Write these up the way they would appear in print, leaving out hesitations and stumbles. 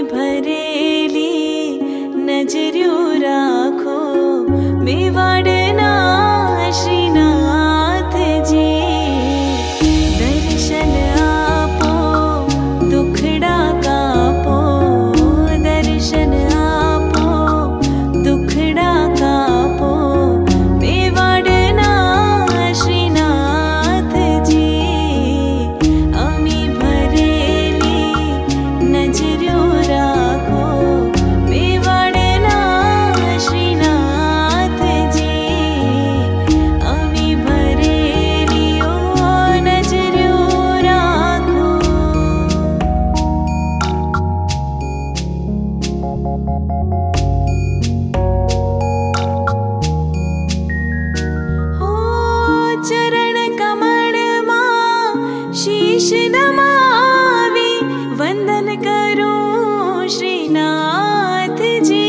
भरेली नजरियों राखो मेवाड़ना श्रीनाथ जी। दर्शन आपो दुखड़ा कापो, दर्शन आपो दुखड़ा कापो मेवाड़ना श्रीनाथ जी। अमी भरेली नजरियों राखो मेवाड़ना श्रीनाथ जी। अमी भरेली ओ नजरियों राखो। हो चरण कमल मां शीश नमावी वंदन करूं श्रीनाथ जी।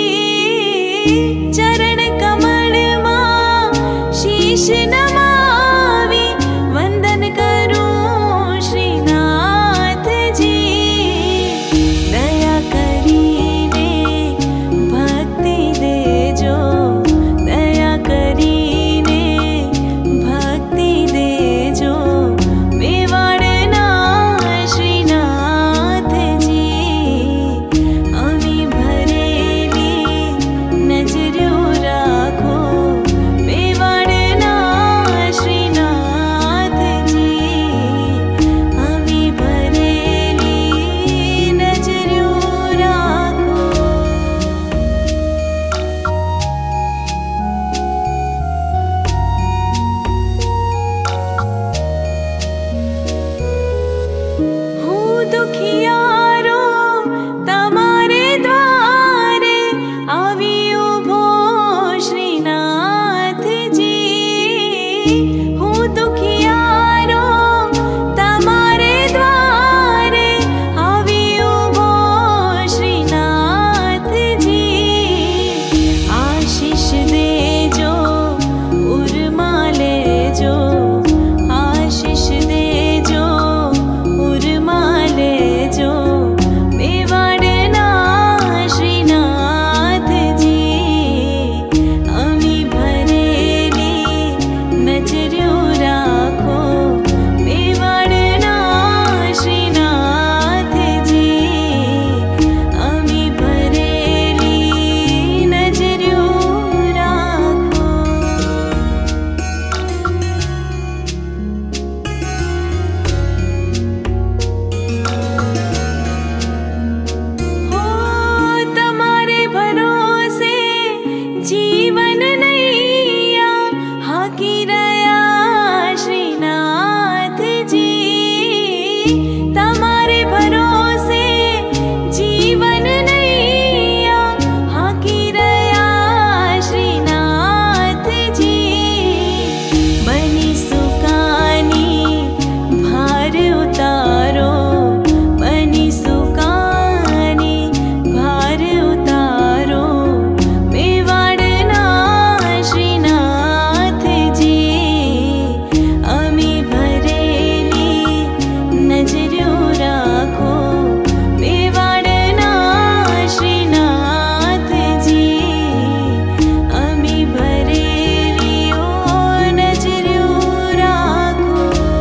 चरण कमल मां शीश नमावी वंदन करूं श्रीनाथ जी। दया करीने भक्ति देजो, दया करीने भक्ति देजो मेवाड़ना श्रीनाथ जी। अमी भरेली नजरियों राखो मेवाड़ना श्रीनाथ जी। अमी भरेली नजरियों राखो। हूँ दुखियारो तमारे द्वारे आवी उभो श्रीनाथ जी। हूँ दुखियारो तमारे द्वारे आवी उभो श्रीनाथ जी। आशीष देजो उर्मा लेजो, आशीष देजो उर्मा लेजो मेवाड़ना श्रीनाथ जी। अमी भरेली नजरियों राखो मेवाड़ना श्रीनाथ जी। अमी भरेली नजरियों राखो। हो तमारे भरोसे जीवन नैया हाकी रया श्रीनाथ जी। तमारे भरोसे जीवन नैया हाकी रया श्रीनाथ जी। बनी सुकानी भार उतारो, बनी सुकानी भार उतारो मेवाड़ना श्रीनाथ जी। अमी भरेली नजरियों राखो मेवाड़ना श्रीनाथ जी। अमी भरेली ओ नजरियों राखो।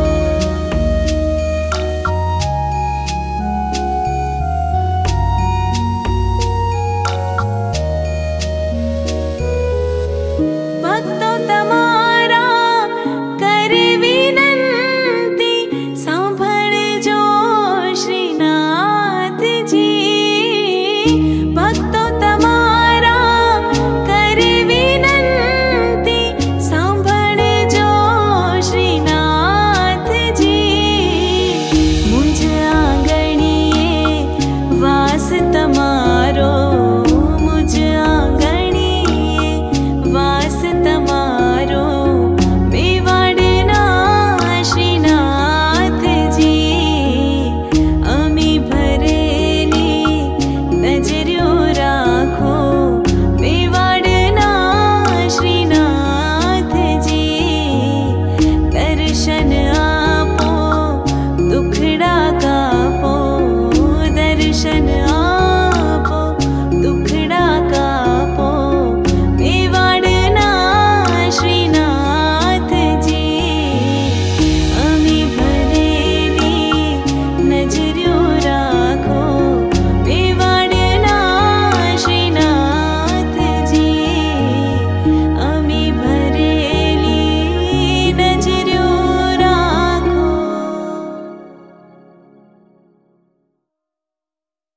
भक्तो तमारा करे विनंती सांभळजो श्रीनाथ जी। भक्तो तमारा करे विनंती सांभळजो श्रीनाथ जी। मुझ आंगणिये वास तमारो, मुझ आंगणिये वास तमारो मेवाड़ना श्रीनाथ जी। अमी भरेली नजरियों राखो मेवाड़ना श्रीनाथ जी। दर्शन आपो दुखड़ा कापो, दर्शन